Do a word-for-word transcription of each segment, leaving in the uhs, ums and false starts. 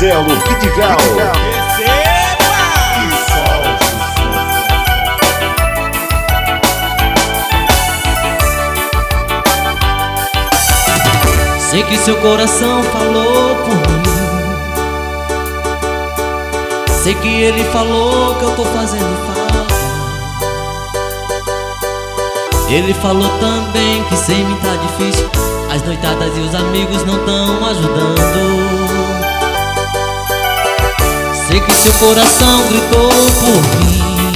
Marcelo Vidigal. Sei que seu coração falou por mim. Sei que ele falou que eu tô fazendo falta. Ele falou também que sem mim tá difícil. As noitadas e os amigos não tão ajudando. Sei que seu coração gritou por mim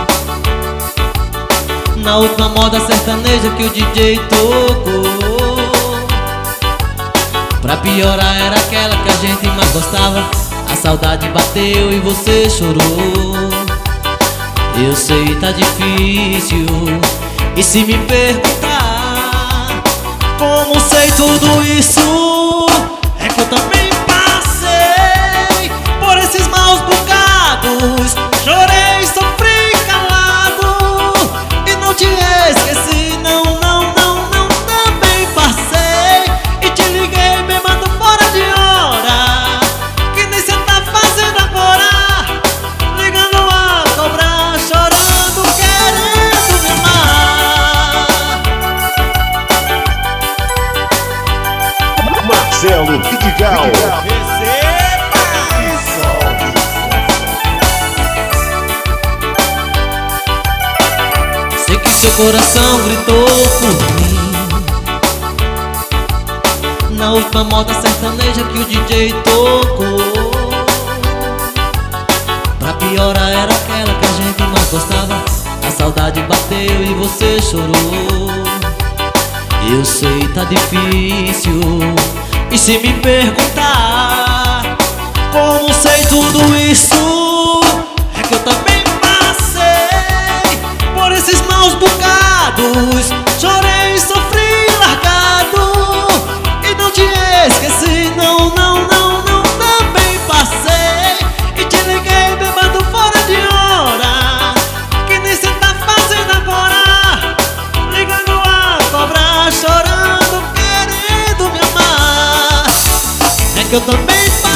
na última moda sertaneja que o D J tocou. Pra piorar era aquela que a gente mais gostava. A saudade bateu e você chorou. Eu sei, tá difícil. E se me perguntar como sei tudo isso, é que eu também passei por esses maus bocados. Chorei, sofri calado e não te esqueci, não, não, não, não. Também passei e te liguei me mandando fora de hora, que nem cê tá fazendo agora, ligando a cobrar, chorando, querendo me amar. Marcelo Vidigal. Sei que seu coração gritou por mim na última moda sertaneja que o D J tocou. Pra piorar era aquela que a gente mais gostava. A saudade bateu e você chorou. Eu sei, tá difícil. E se me perguntar como sei tudo isso, é que eu também passei por esses maus bocados. Chorei, sofri, largado e não te esqueci, não, não, não, não. Também passei e te liguei bebendo fora de hora, que nem cê tá fazendo agora, ligando a cobrar, chorando, querendo me amar. É que eu também passei